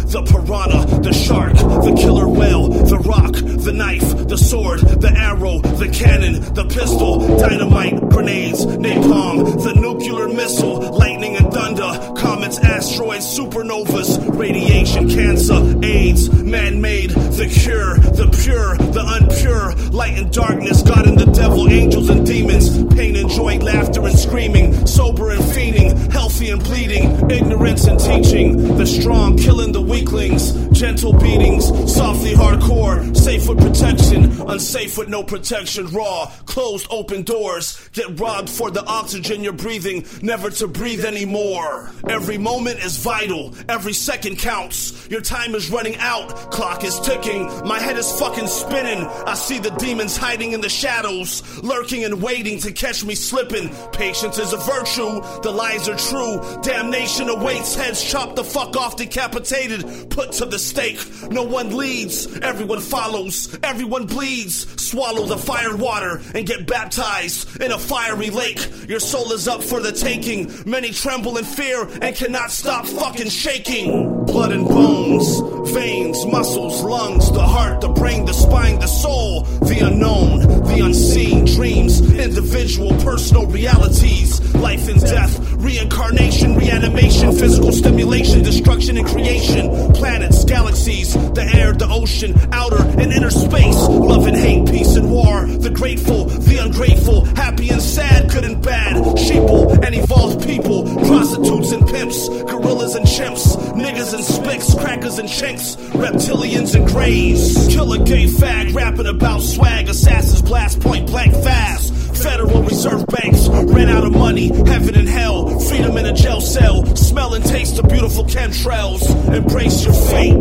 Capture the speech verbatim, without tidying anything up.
the piranha, the shark, the killer whale, the rock, the knife, the sword, the arrow, the cannon, the pistol, dynamite, grenades, napalm, the nuclear missile, lightning and thunder, comets, asteroids, supernovas, radiation, cancer, AIDS, man-made, the cure, the pure, the unpure, light and darkness, God and the devil, angels and demons, pain and joy, laughter and screaming, sober and fiending, healthy and bleeding, ignorance and teaching, the strong killing the weaklings, gentle beatings, softly hardcore, safe with protection, unsafe with no protection, raw, closed open doors, get robbed for the oxygen you're breathing, never to breathe anymore. Every moment is vital, every second counts, your time is running out, clock is ticking, my head is fucking spinning, I see the demons hiding in the shadows, lurking and waiting to catch me slipping. Patience is a virtue, the lies are true, damnation awaits, heads chopped the fuck off, decapitated, put to the stake. No one leads, everyone follows, everyone bleeds. Swallow the fire water and get baptized in a fiery lake. Your soul is up for the taking, many tremble in fear and cannot stop fucking shaking. Blood and bones, veins, muscles, lungs, the heart, the brain, the spine, the soul, the unknown, the unseen, dreams, individual, personal realities, life and death, reincarnation, reanimation, physical stimulation, destruction and creation, planets, galaxies, the air, the ocean, outer and inner space, love and hate, peace and war, the grateful, the ungrateful, happy and sad, good and bad, sheeple and evolved people, prostitutes and pimps, gorillas and chimps, niggas and spicks, crackers and chinks, reptilians and greys, killer gay fag, rapping about swag, assassins blast point blank fast, Federal Reserve banks ran out of money, heaven and hell, freedom in a jail cell, smell and taste the beautiful chemtrails, embrace your fate.